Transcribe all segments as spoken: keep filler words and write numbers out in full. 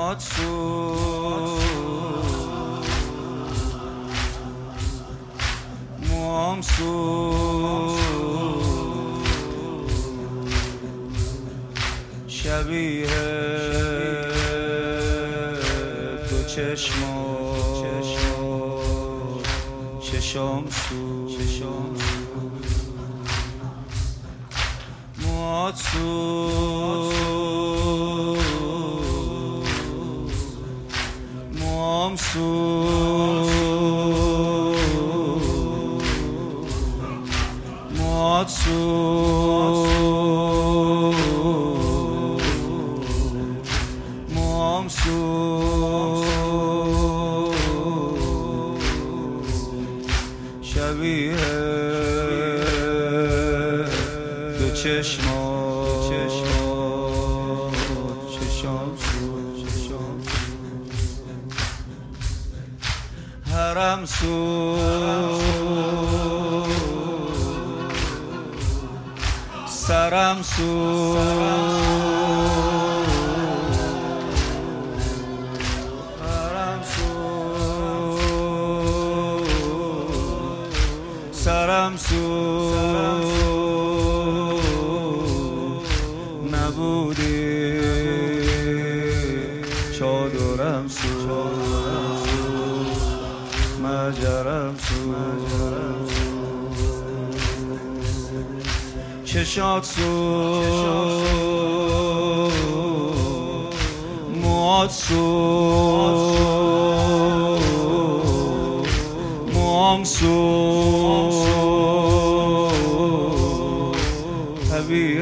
موهات سوز، موام سوز، شبیه دو چشما چشام سوز، موهات سوز، موام سوز، موهات سوز، موام سوز، شبیه دو چشما چشام سوز، حرم سوز، سرم سوز، حرم سوز، سرم سوز، نبودی چادرم سوز، مجرم سوز، چشات سوز، موهات سوز، موام سوز، شبیه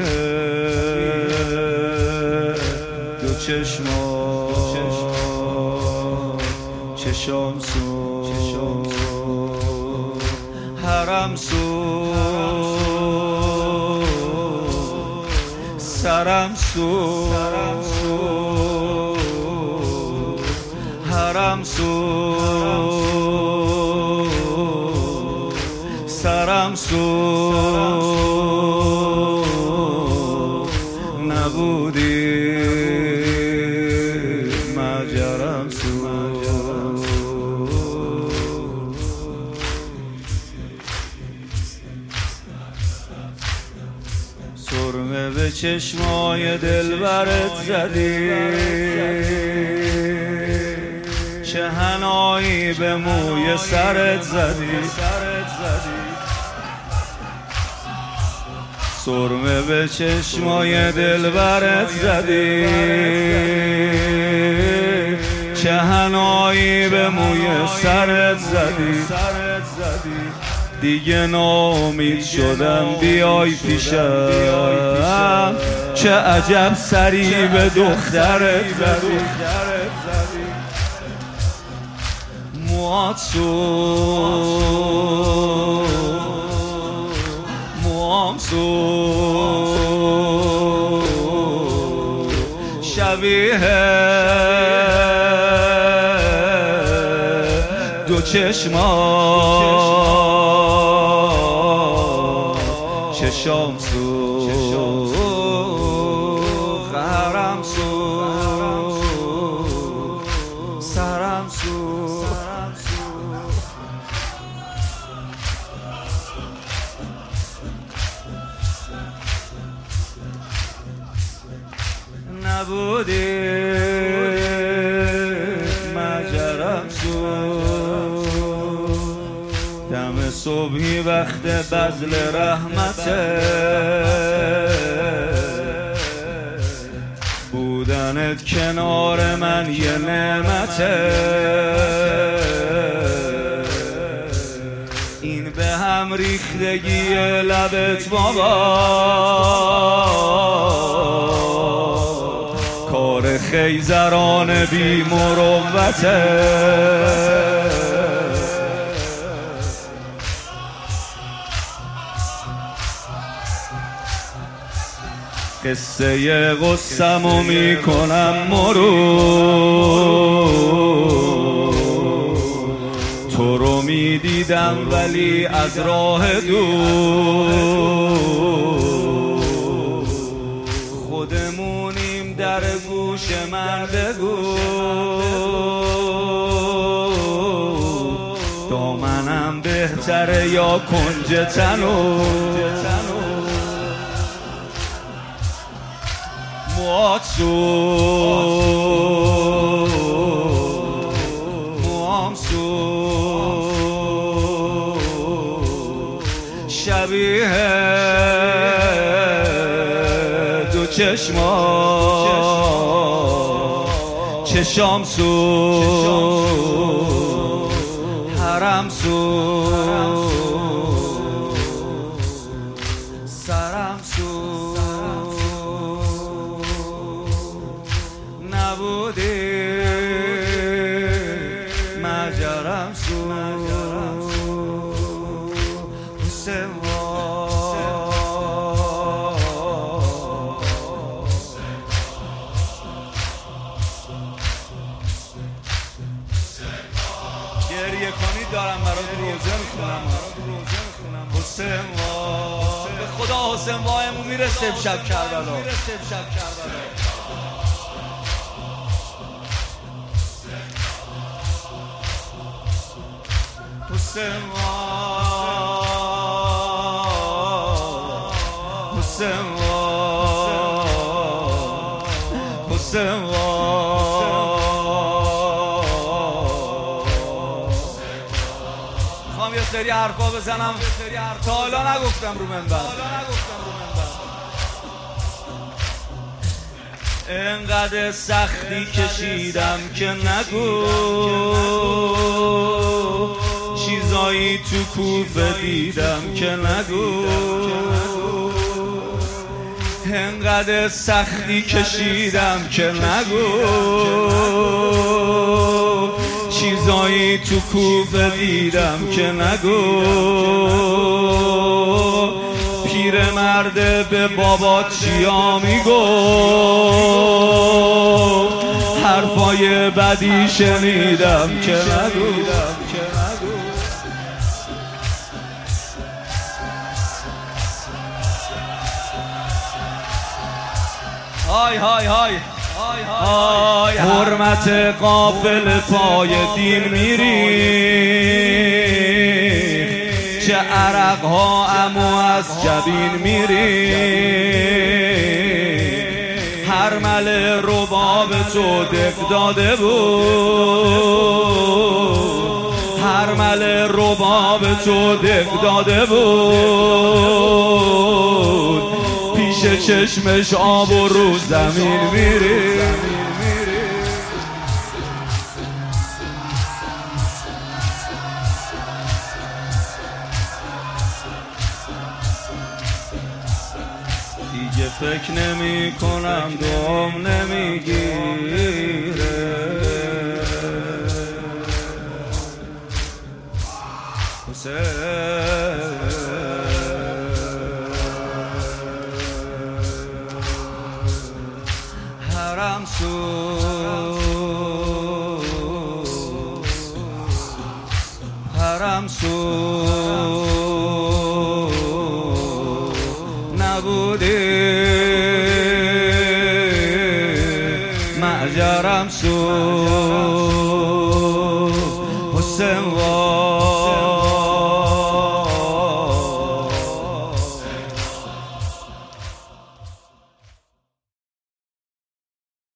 دو چشما چشام سوز، حرم سوز، سرم سوز، حرم سوز، سرم سوز، نبودی مجرم سوز، سرمه به چشمای دلبرت زدی، چه حنایی به موی سرت زدی، سرمه به چشمای دلبرت زدی، چه حنایی به موی سرت زدی، دیگه ناامید شدم بیای پیشم، چه عجب سری به دخترت زدی، موهات سوز، موام سوز، شبیه دو چشما چشام سوز، حرم سوز، سرم سوز، نبودی مجرم سوز، دم صبحی وقت بذل رحمته، بودنت کنار من یه نعمته، این به هم ریختگی لبت بابا، کار خیزران بی مروته، قصه غصه‌مو میکنم مرور، تو رو میدیدم ولی از راه دور، خودمونیم در گوش گوش من بگو دامنم بهتره یا کنج تنو مواتسو موامسو شبیه دو چشما چشام سو حرم سو سرم سو نبودی مجرم سو حسین گریه کنید دارم برات روزه میخونم حسین وا به خدا حسین وایمون میرسه شب کربلا حسین وا حسین وا حسین وا یه سری حرفا بزنم تا حالا نگفتم رو منبر انقدر سختی کشیدم که نگو چیزایی تو کوفه دیدم که نگو انقدر سختی کشیدم که نگو چیزایی تو کوفه دیدم که نگو پیرمرد به بابا چیا میگو حرفای بدی شنیدم که نگو های های های آی حرمت قافل پای دین میری چه عرق ها امو از جبین میری هرمل رباب تو دق داده بود هرمل رباب تو دق داده بود پیش چشمش آب و رو زمین میری دیگه فکر نمی کنم دوم نمیگیره حرم سو حرم سو نبودی معجرم سو حسین وا